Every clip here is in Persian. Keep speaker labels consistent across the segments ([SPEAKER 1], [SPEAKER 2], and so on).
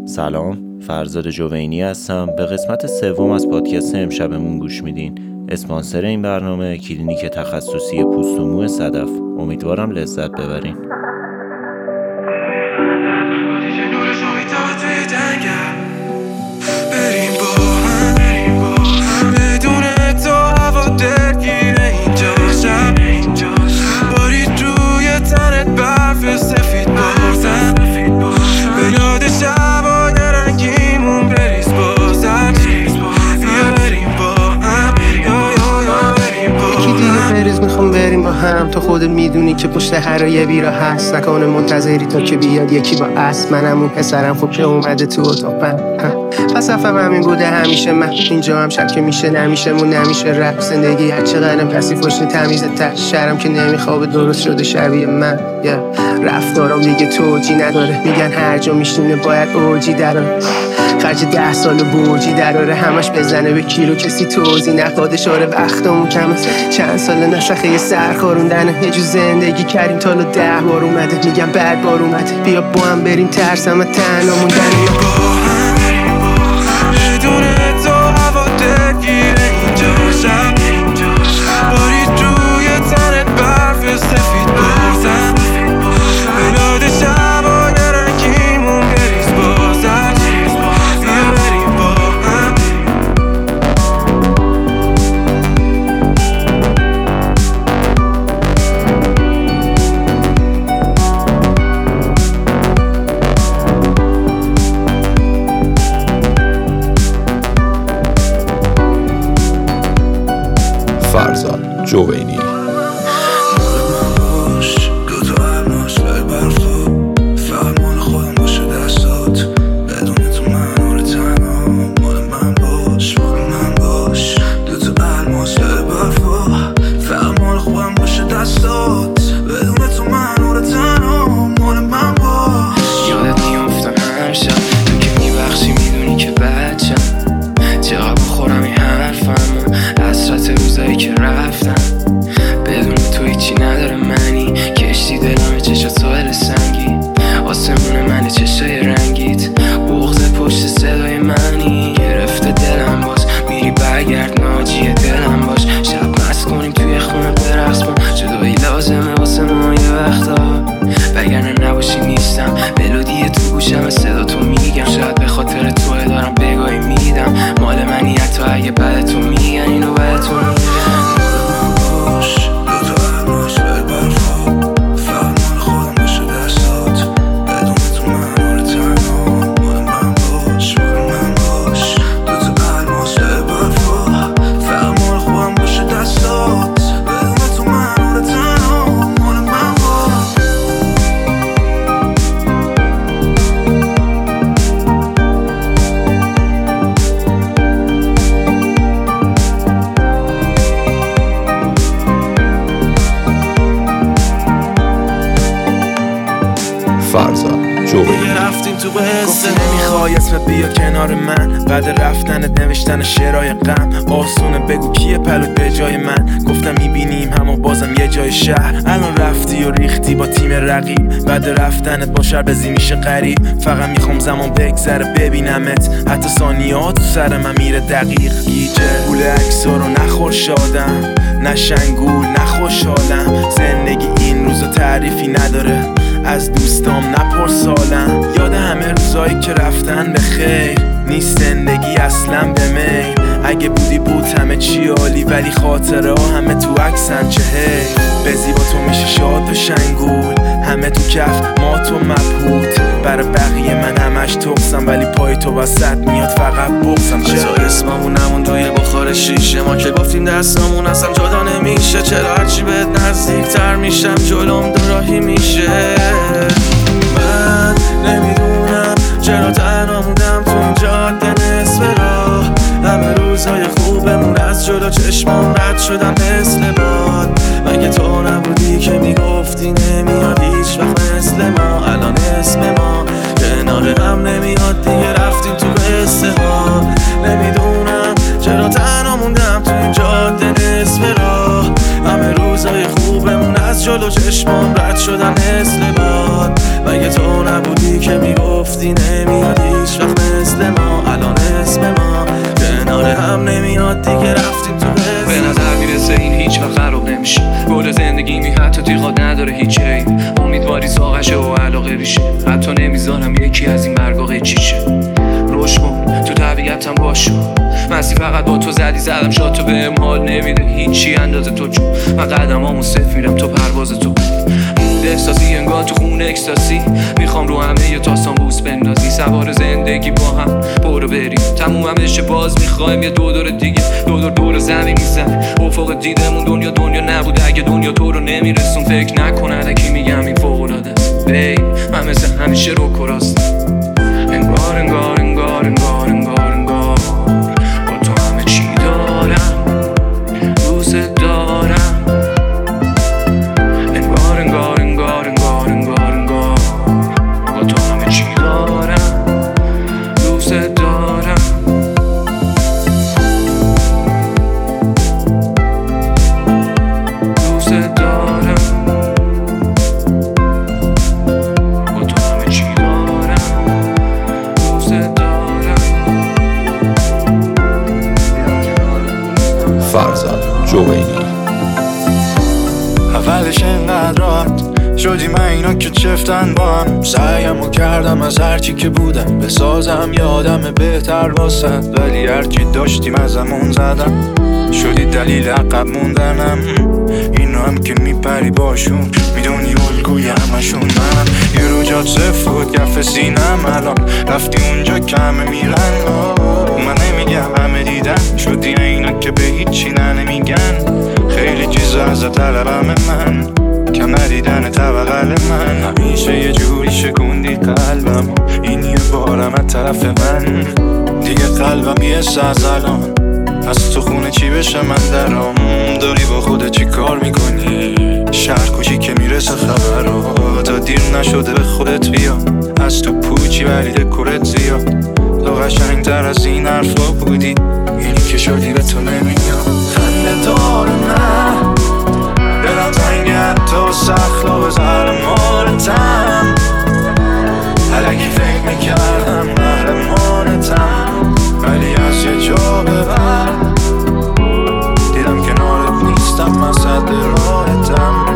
[SPEAKER 1] سلام، فرزاد جوینی هستم. به قسمت سوم از پادکست امشبمون گوش میدین. اسپانسر این برنامه کلینیک تخصصی پوست و مو صدف. امیدوارم لذت ببرین.
[SPEAKER 2] هم تو خودت میدونی که پشت هر یه بیرا هست، نکنه منتظری تا که بیاد یکی با اسب. منم اون پسرم خب که اومده تو اتاقم. فلسفه‌م همین بوده همیشه، من اینجا هم شب که میشه نمیشه مون نمیشه رپ. زندگی هر چقدرم کثیف باشه تمیز تش، شهرم که نمیخوابه درست شده شبیه من. رفتارم دیگه توجی نداره، میگن هر جا میشینه باید اوجی دراره. خرج 10 سال برجی دراره، همش بزنه به کیلو کسی توزی نخواد. شاره وقتمون کمه، چند سال نسخه یه سرخوروندنه. یه جو زندگی کردیم تا 10 بار اومده، میگم بعد بار اومده. بیا با هم بریم ترسم تنها موندنه. بدون تو هوا درگیره اینجا شب، بارید روی تنت برف سفید بازم. بلاد شب آگه رنگیمون بریز بازم. بیا بریم با هم.
[SPEAKER 3] فرزاد جوینی. فرزاد جوینی.
[SPEAKER 2] رفتیم تو قصه، نمیخوای اسمت بیا کنار من. بعد رفتنت نوشتن شعرهای غم، آسونه بگو کیه پلوت به جای من. گفتم میبینیم همو بازم یه جای شهر. الان رفتی و ریختی با تیم رقیب، بعد رفتنت با شربزی میشه غریب. فقط میخوام زمان بگذره ببینمت، حتی ثانیه‌ها تو سر من میره دقیق. گیجه گول عکس‌ها رو نخور شادم، نه شنگول نه خوشحالم. زندگی این روزا تعریفی نداره، از دوستام نپرسالم. یاد همه روزایی که رفتن به خیر، نیست زندگی اصلا به میل. اگه بودی بود همه چی عالی، ولی خاطره ها همه تو عکسن. چه هی بزی با تو میشه شاد و شنگول، همه تو کف ما تو مبهوت. برای بقیه من همش تقصم، ولی پای تو وسط میاد فقط بغزم.
[SPEAKER 4] چرا اسممون نمون توی بخار شیشه، ما که گفتیم دستمون اصلا جدا نمیشه. چرا هرچی بهت نزدیک تر میشم جلوم دوراهی میشه. من نمیدونم چرا تنها موندم تو این جاده نصف راه. همه روزهای خوبمون از جلو چشمام رد شدم مثل باد. مگه تو نبودی که میگفتی نمیاد هیچ وقت مثل ما. الان اسم ما کنار هم نمیاد دیگه، رفتیم تو قصه ها. نمیدونم چرا تنها موندم تو این جاده نصف راه. همه روزهای خوبمون از جلو چشمام رد شدم مثل باد. مگه تو نبودی که میگفتی نمیاد هیچ هم نمیاد دیگه رفتیم تو قصه. به نظر میرسه این هیچ وقت خراب نمیشه. گل زندگی می حتی تیغات نداره هیچ عیب. امیدواری ساقشه و علاقه بیشه. حتی نمیذارم یکی از این برگا قیچیشه. روش کن تو طبیعتم باشو. مستی فقط با تو زدی زدم شاد تو بهم حال نمیده هیچی اندازه تو چون من قدمامو صفر میرم تو پرواز تو. احساسی انگار تو خون اکستاسی. میخوام رو همه یه تاستان بوس بندازی. سوار زندگی با هم برو بریم تموم هم بشه باز میخوایم یه دور دیگه دور زمین میزن. افق دیدمون دنیا نبود اگه دنیا تو رو نمیرسون. فکر نکنه کی میگم این فوق‌العاده است. من مثل همیشه رو کراستم. انگار با تو همه چی دارم دوست دارم. انگار با تو همه چی دارم دوست دارم. دوست دارم با تو همه چی دارم دوست دارم.
[SPEAKER 3] فرزاد جوینی.
[SPEAKER 5] اولش اینقدر راحت شدیم اینا که چفتن با هم. سعیمو کردم از هرچی که بودم بسازم یادم بهتر واسد. ولی هرچی داشتیم ازمون زدم شدی دلیل عقب موندنم. اینو هم که میپری باشون میدونی الگوی همشون منم. یه رو جات صفر بود کف سینم الان رفتی اونجا که همه میرن. من نمیگم همه دیدن شدی اینا که به هیچی نمیگن. خیلی چیزا از طلبم من کم ندیدن طبقل من. همیشه یه جوری شکوندی قلبم این یه بارم از طرف من. دیگه قلبم یه ساز الان از تو خونه چی بشه من درام. داری با خودت چی کار میکنی شهر کوچی که میرسه خبرها. تا دیر نشده به خودت بیا از تو پوچی ولی دکورت زیاد. تو قشنگتر از این حرفا بودی اینی که شدی به تو نمیاد. خنده دار نه دلم تنگه تو سخلا بذار مالتم. الکی فکر میکردم قهرمانتم ولی از یه جا به بعد دیدم کنارت نیستم من صد راحتم.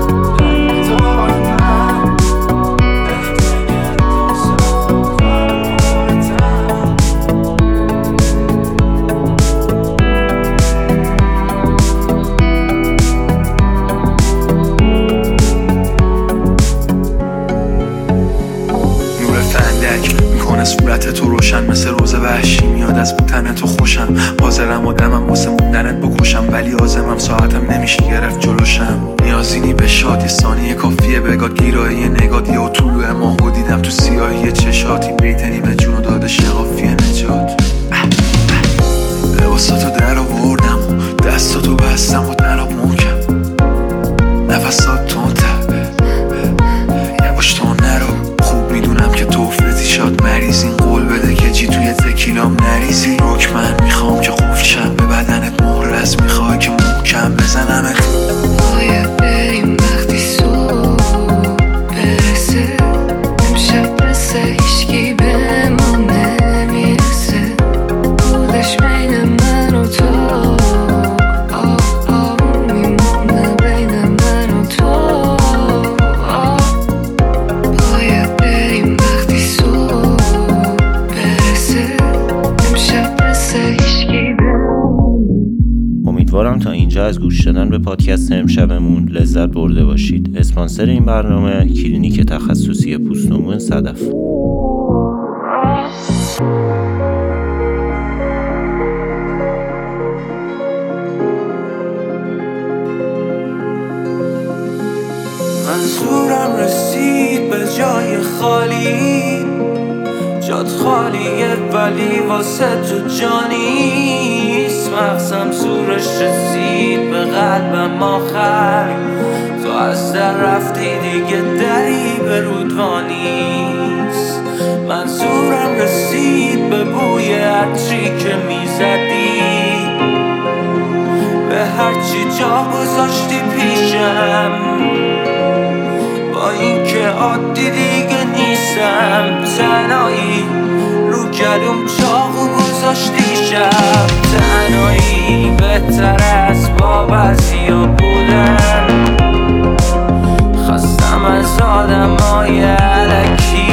[SPEAKER 5] صورت تو روشن مثل روز وحشی میاد از بودن تو خوشم. حاضرم آدمم واسه موندنت بکشم ولی عازمم ساعتم نمیشه گرفت جلوشم. نیازینی به شادی ثانیه کافیه بگاد گیرایی نگات یه طلوع ماهو دیدم تو سیاهی چشاتی. بیتنی به جونو داده شقافی نجات. لباساتو در آوردم و دستاتو بستم و نراب محکم. نفسات تونتر یواش تو نرو. خوب میدونم که تو افرزی شاد مریض. این قول بده که جی توی تکیلام نریزی. روک من میخوام که قفل شم به بدنت مهرس. میخوای که محکم بزنمت.
[SPEAKER 6] باید بریم وقتی صبح برسه. امشب مثل هیچکی به ما نمیرسه. بودش بین من و تو میمونه بین من و تو. باید بریم وقتی صبح برسه. امشب مثل هیچکی به ما.
[SPEAKER 1] امیدوارم تا اینجا از گوش دادن به پادکست امشبمون لذت برده باشید. اسپانسر این برنامه کلینیک تخصصی پوست و مو صدف.
[SPEAKER 7] منظورم رسید به جای خالی. جات خالیه ولی واسه تو جانیست. مغزم زورش رسید به قلبم آخر. تو از در رفتی دیگه دری به رودوانیست. منظورم رسید به بوی عطری که میزدی. به هرچی جا گذاشتی پیشم. با اینکه عادی دیگه نیستم. تنهایی رو گلوم چاقو گذاشتی شب تنهایی بهتر از با بعضیا بودن خستم از آدمای علکی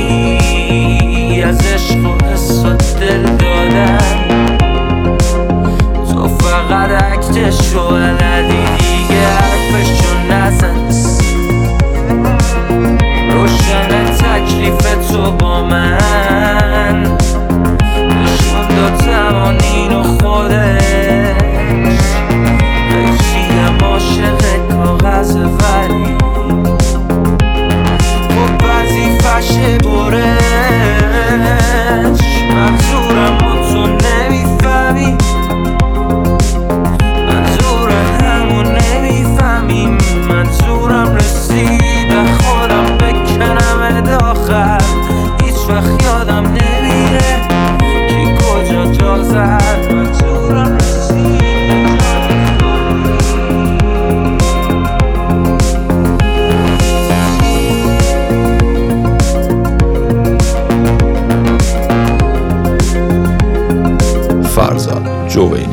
[SPEAKER 7] از عشق و حس و دل دادن تو فقط اکتشو بلدی دیگه حرفشو نزن روشن تکلیف تو با من نشون داد توانین و خودش قیچیم عاشق کاغذ ولی با وظیفشه برش منظورم رو تو نمیفهمی منظورم همون نمیفهمی منظورم رسید خودم بکنم داخل هیچ وقت یادم نمیره کی کجا جا زد منظورم رسید
[SPEAKER 3] فرزاد جوینی.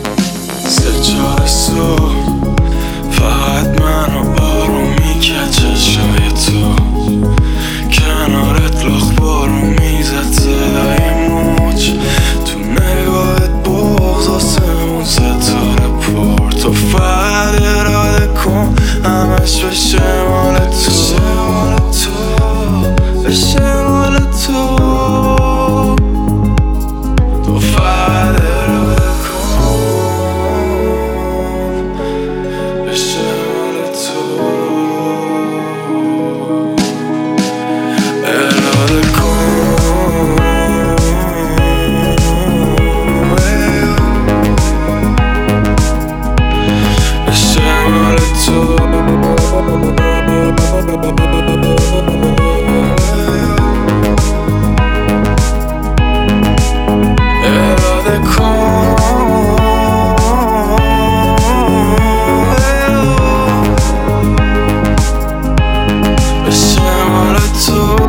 [SPEAKER 2] سه صبح فقط منو بارون میکرد چشای تو کنارت لاخ بارون میزد صدای موج تو نگاهت باز آسمون ستاره پر تو فقط اراده کن همش بشه مال تو بشه مال تو تو فقط اراده کن بشه مال تو اراده کن بشه مال تو اراده کن بشه مال تو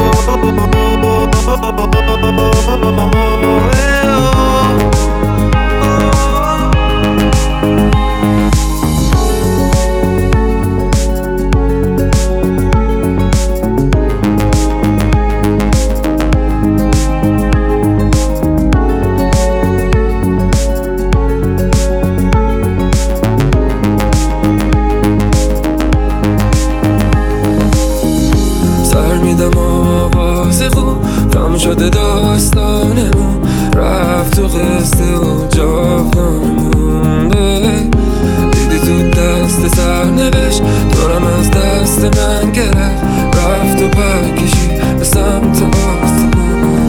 [SPEAKER 8] سر میدم آواز خوب تمام شده داستانمون رفت تو قصه و جاودانمون دیدی تو دست سرنوشت دورم از دست من گرفت رفت و پر کشید به سمت آسمون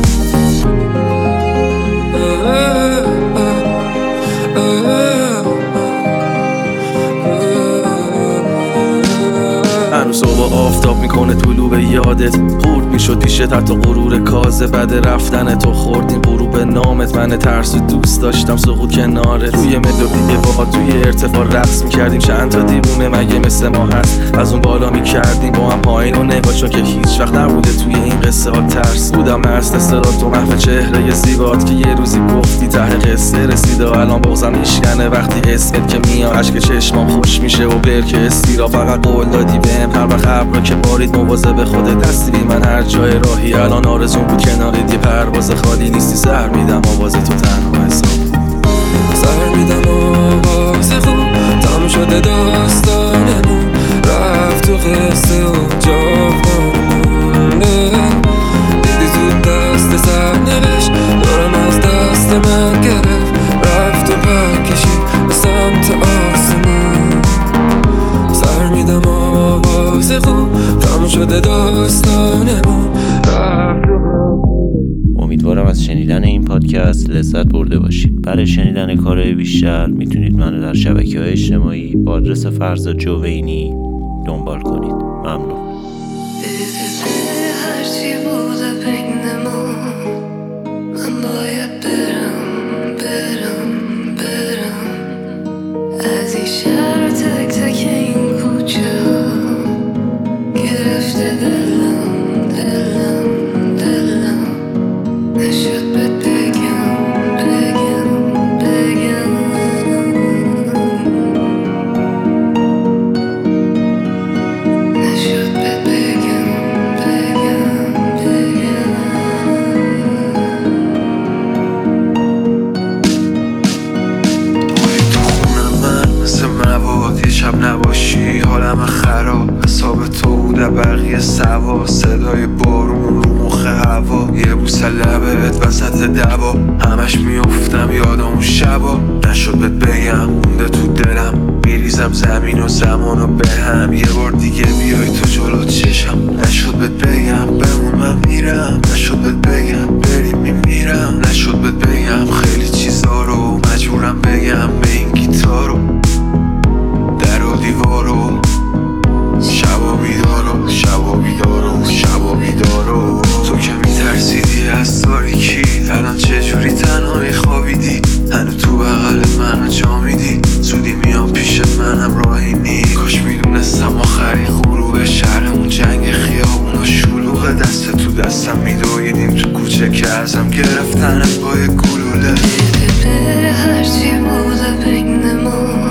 [SPEAKER 4] هنوز صبح آفتاب میکنه طلوع به یادت خورد میشد پیشت حتی غرور کازه بعد رفتن تو خوردیم غروب نامت من ترس و دوست داشتم سقوط کنارت روی ملودی با توی ارتفاع رقص میکردیم چند تا دیوونه مگه مثل ما هست از اون بالا میکردیم با هم پایین و نگاه چون که هیچ وقت نبوده توی این قصه ها ترس بودم مست استرات تو محو چهره زیبات که یه روزی گفتی ته قصه رسیده و الان بازم میشکنه وقتی اسمت که میاد اشک چشمام خوش میشه و برکه استیرا فقط قول دادی بهم هر وقت ابرا که بارید مواظب خودت دستی بی من هر جای راهی الان آرزون بود کنارت یه پرواز خالی نیستی سر میدم آواز تو تنها حساب
[SPEAKER 8] سر میدم آواز خوب تمام شده داستانمون رفت تو قصه و جاودانمون دیدی تو دست سرنوشت دورم از دست من گرفت رفت و پر کشید به سمت آسمون سر میدم آواز خوب تمام شده داستانمون رفت
[SPEAKER 1] امیدوارم از شنیدن این پادکست لذت برده باشید. برای شنیدن کارهای بیشتر میتونید منو در شبکه‌های اجتماعی با آدرس فرزاد جوینی دنبال کنید. ممنون.
[SPEAKER 6] هرچی بوده بین ما من باید برم از این شهر تک تک این کوچه گرفته دلم نشد بهت بگم
[SPEAKER 4] سر لبت وسط دوا همش میافتم یادم اون شبا نشد بهت بگم مونده تو دلم میریزم زمین و زمانو به هم یه بار دیگه بیای تو جلو چشم نشد بهت بگم بمون من میرم نشد بهت بگم بریم میمیرم نشد بهت بگم خیلی چیزا رو مجبورم بگم به این گیتارو در و دیوارو شبا بیدارو شبا بیدارو شبا بیدارو تو که میترسیدی از تاریکی الان چجوری تنها میخوابیدی هنو تو بغلت منو جا میدی زودی میام پیشت منم راهی نی کاش میدونستم آخرین غروب شهرمون جنگ خیابون و شلوغ دست تو دستم میدویدیم تو کوچه که ازم گرفتنت با یه گلوله
[SPEAKER 6] هرچی بوده بین ما